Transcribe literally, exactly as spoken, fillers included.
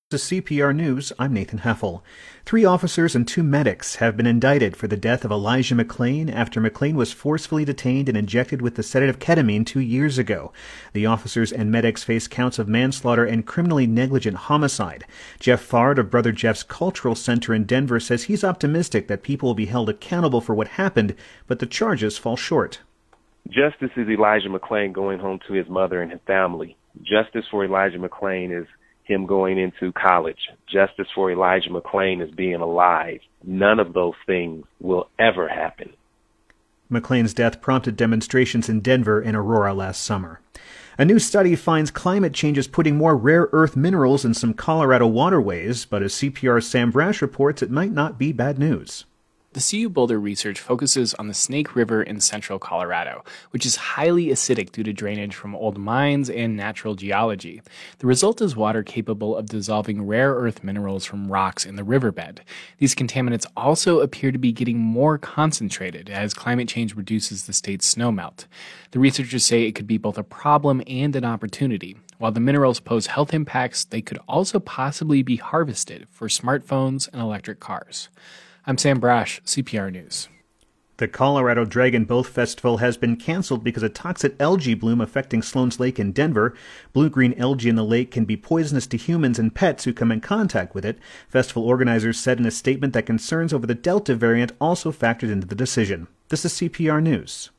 This is C P R News. I'm Nathan Heffel. Three officers and two medics have been indicted for the death of Elijah McClain after McClain was forcefully detained and injected with the sedative ketamine two years ago. The officers and medics face counts of manslaughter and criminally negligent homicide. Jeff Fard of Brother Jeff's Cultural Center in Denver says he's optimistic that people will be held accountable for what happened, but the charges fall short. Justice is Elijah McClain going home to his mother and his family. Justice for Elijah McClain is him going into college. Justice for Elijah McClain is being alive. None of those things will ever happen. McClain's death prompted demonstrations in Denver and Aurora last summer. A new study finds climate change is putting more rare earth minerals in some Colorado waterways, but as C P R's Sam Brash reports, it might not be bad news. The C U Boulder research focuses on the Snake River in central Colorado, which is highly acidic due to drainage from old mines and natural geology. The result is water capable of dissolving rare earth minerals from rocks in the riverbed. These contaminants also appear to be getting more concentrated as climate change reduces the state's snowmelt. The researchers say it could be both a problem and an opportunity. While the minerals pose health impacts, they could also possibly be harvested for smartphones and electric cars. I'm Sam Brash, C P R News. The Colorado Dragon Boat Festival has been canceled because of toxic algae bloom affecting Sloan's Lake in Denver. Blue-green algae in the lake can be poisonous to humans and pets who come in contact with it. Festival organizers said in a statement that concerns over the Delta variant also factored into the decision. This is C P R News.